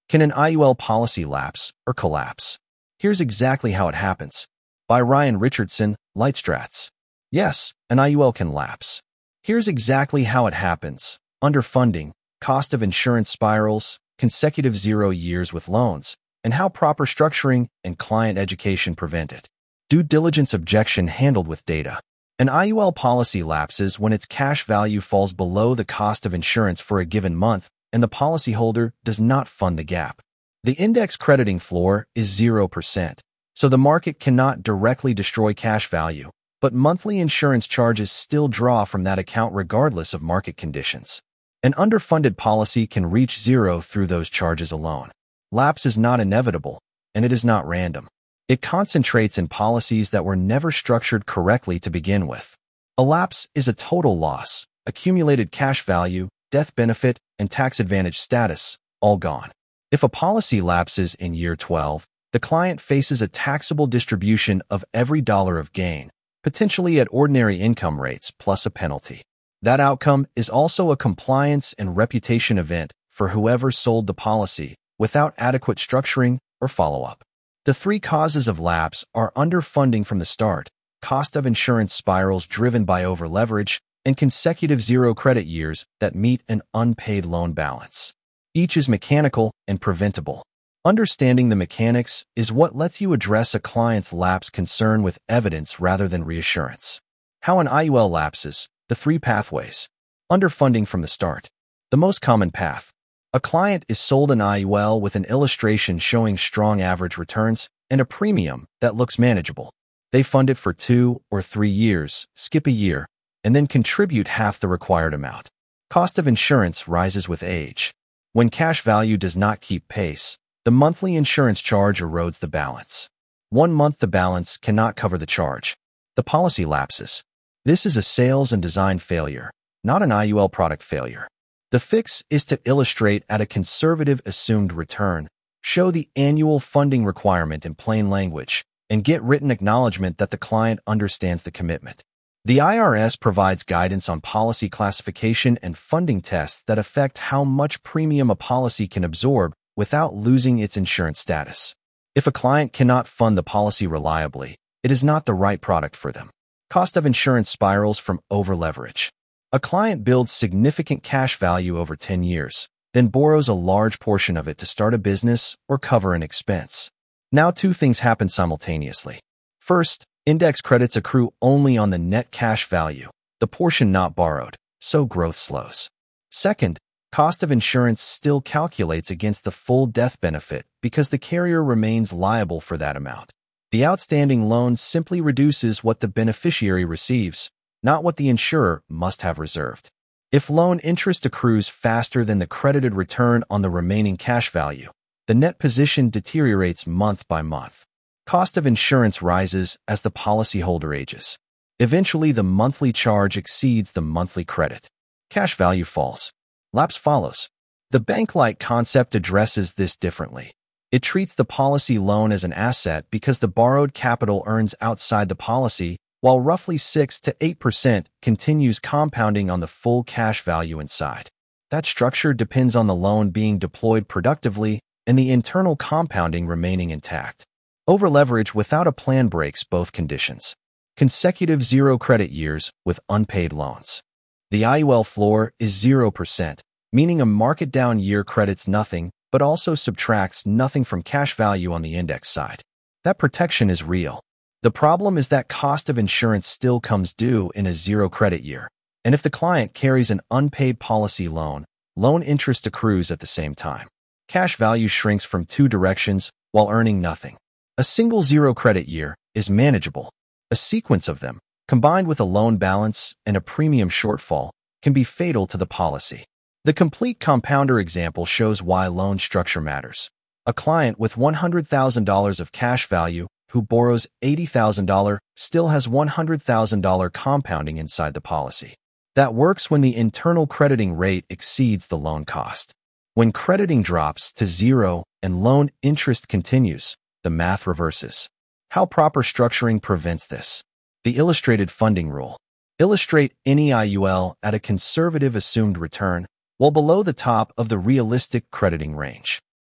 Can an IUL policy lapse or collapse? Here's exactly how it happens. By Ryan Richardson, Lightstrats. Yes, an IUL can lapse. Here's exactly how it happens. Underfunding, cost of insurance spirals, consecutive 0 years with loans, and how proper structuring and client education prevent it. Due diligence objection handled with data. An IUL policy lapses when its cash value falls below the cost of insurance for a given month and the policyholder does not fund the gap. The index crediting floor is 0%, so the market cannot directly destroy cash value, but monthly insurance charges still draw from that account regardless of market conditions. An underfunded policy can reach zero through those charges alone. Lapse is not inevitable, and it is not random. It concentrates in policies that were never structured correctly to begin with. A lapse is a total loss, accumulated cash value, death benefit, and tax advantage status, all gone. If a policy lapses in year 12, the client faces a taxable distribution of every dollar of gain, potentially at ordinary income rates plus a penalty. That outcome is also a compliance and reputation event for whoever sold the policy without adequate structuring or follow-up. The 3 causes of lapse are underfunding from the start, cost of insurance spirals driven by overleverage, and consecutive 0 credit years that meet an unpaid loan balance. Each is mechanical and preventable. Understanding the mechanics is what lets you address a client's lapse concern with evidence rather than reassurance. How an IUL lapses, the 3 pathways. Underfunding from the start. The most common path. A client is sold an IUL with an illustration showing strong average returns and a premium that looks manageable. They fund it for 2 or 3 years, skip a year, and then contribute half the required amount. Cost of insurance rises with age. When cash value does not keep pace, the monthly insurance charge erodes the balance. 1 month the balance cannot cover the charge. The policy lapses. This is a sales and design failure, not an IUL product failure. The fix is to illustrate at a conservative assumed return, show the annual funding requirement in plain language, and get written acknowledgement that the client understands the commitment. The IRS provides guidance on policy classification and funding tests that affect how much premium a policy can absorb without losing its insurance status. If a client cannot fund the policy reliably, it is not the right product for them. Cost of insurance spirals from overleverage. A client builds significant cash value over 10 years, then borrows a large portion of it to start a business or cover an expense. Now 2 things happen simultaneously. First, index credits accrue only on the net cash value, the portion not borrowed, so growth slows. Second, cost of insurance still calculates against the full death benefit because the carrier remains liable for that amount. The outstanding loan simply reduces what the beneficiary receives, not what the insurer must have reserved. If loan interest accrues faster than the credited return on the remaining cash value, the net position deteriorates month by month. Cost of insurance rises as the policyholder ages. Eventually, the monthly charge exceeds the monthly credit. Cash value falls. Lapse follows. The bank-like concept addresses this differently. It treats the policy loan as an asset because the borrowed capital earns outside the policy, while roughly 6 to 8% continues compounding on the full cash value inside. That structure depends on the loan being deployed productively and the internal compounding remaining intact. Overleverage without a plan breaks both conditions. Consecutive 0 credit years with unpaid loans. The IUL floor is 0%, meaning a market down year credits nothing, but also subtracts nothing from cash value on the index side. That protection is real. The problem is that cost of insurance still comes due in a 0 credit year, and if the client carries an unpaid policy loan, loan interest accrues at the same time. Cash value shrinks from 2 directions while earning nothing. A single 0 credit year is manageable. A sequence of them, combined with a loan balance and a premium shortfall, can be fatal to the policy. The complete compounder example shows why loan structure matters. A client with $100,000 of cash value who borrows $80,000 still has $100,000 compounding inside the policy. That works when the internal crediting rate exceeds the loan cost. When crediting drops to 0 and loan interest continues, the math reverses. How proper structuring prevents this. The illustrated funding rule. Illustrate any IUL at a conservative assumed return, well below the top of the realistic crediting range.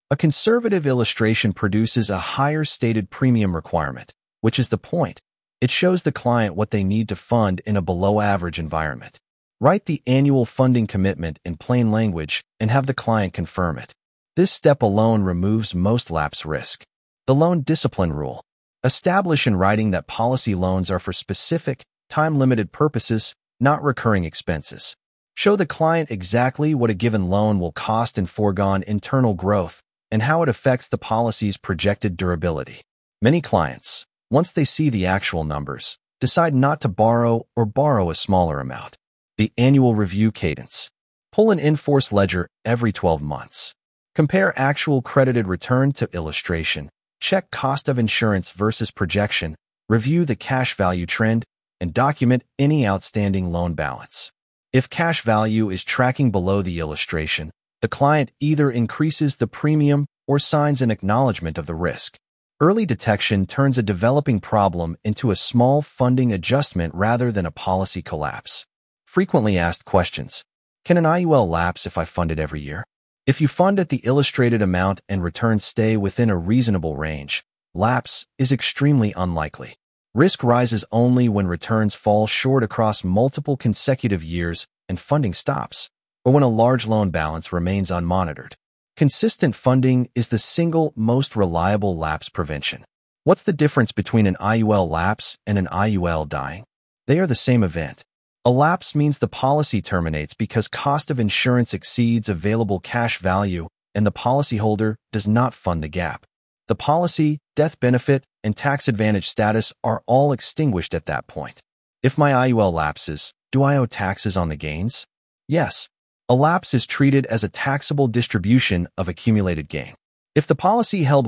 A conservative illustration produces a higher stated premium requirement, which is the point. It shows the client what they need to fund in a below-average environment. Write the annual funding commitment in plain language and have the client confirm it. This step alone removes most lapse risk. The loan discipline rule. Establish in writing that policy loans are for specific, time-limited purposes, not recurring expenses. Show the client exactly what a given loan will cost in foregone internal growth and how it affects the policy's projected durability. Many clients, once they see the actual numbers, decide not to borrow or borrow a smaller amount. The annual review cadence. Pull an in-force ledger every 12 months. Compare actual credited return to illustration. Check cost of insurance versus projection. Review the cash value trend and document any outstanding loan balance. If cash value is tracking below the illustration, the client either increases the premium or signs an acknowledgement of the risk. Early detection turns a developing problem into a small funding adjustment rather than a policy collapse. Frequently asked questions. Can an IUL lapse if I fund it every year? If you fund at the illustrated amount and returns stay within a reasonable range, lapse is extremely unlikely. Risk rises only when returns fall short across multiple consecutive years and funding stops, or when a large loan balance remains unmonitored. Consistent funding is the single most reliable lapse prevention. What's the difference between an IUL lapse and an IUL dying? They are the same event. A lapse means the policy terminates because cost of insurance exceeds available cash value and the policyholder does not fund the gap. The policy, death benefit, and tax advantage status are all extinguished at that point. If my IUL lapses, do I owe taxes on the gains? Yes. A lapse is treated as a taxable distribution of accumulated gain. If the policy held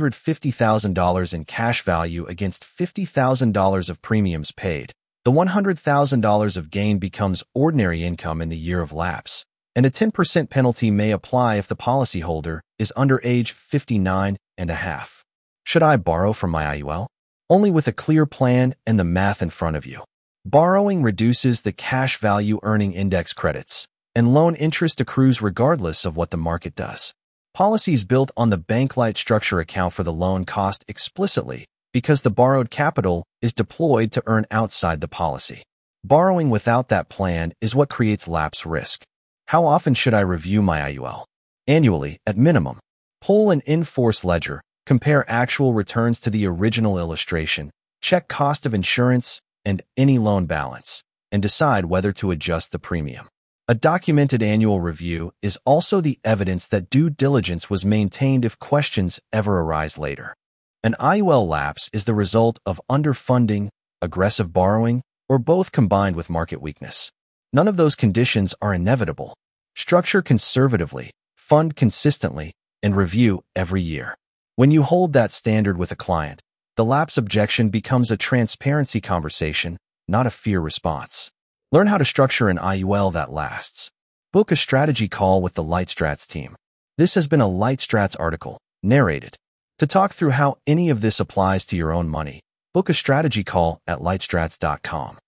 $150,000 in cash value against $50,000 of premiums paid, the $100,000 of gain becomes ordinary income in the year of lapse, and a 10% penalty may apply if the policyholder is under age 59 and a half. Should I borrow from my IUL? Only with a clear plan and the math in front of you. Borrowing reduces the cash value earning index credits, and loan interest accrues regardless of what the market does. Policies built on the bank-like structure account for the loan cost explicitly because the borrowed capital is deployed to earn outside the policy. Borrowing without that plan is what creates lapse risk. How often should I review my IUL? Annually, at minimum. Pull an in-force ledger, compare actual returns to the original illustration, check cost of insurance and any loan balance, and decide whether to adjust the premium. A documented annual review is also the evidence that due diligence was maintained if questions ever arise later. An IUL lapse is the result of underfunding, aggressive borrowing, or both combined with market weakness. None of those conditions are inevitable. Structure conservatively, fund consistently, and review every year. When you hold that standard with a client, the lapse objection becomes a transparency conversation, not a fear response. Learn how to structure an IUL that lasts. Book a strategy call with the LightStrats team. This has been a LightStrats article, narrated. To talk through how any of this applies to your own money, book a strategy call at lightstrats.com.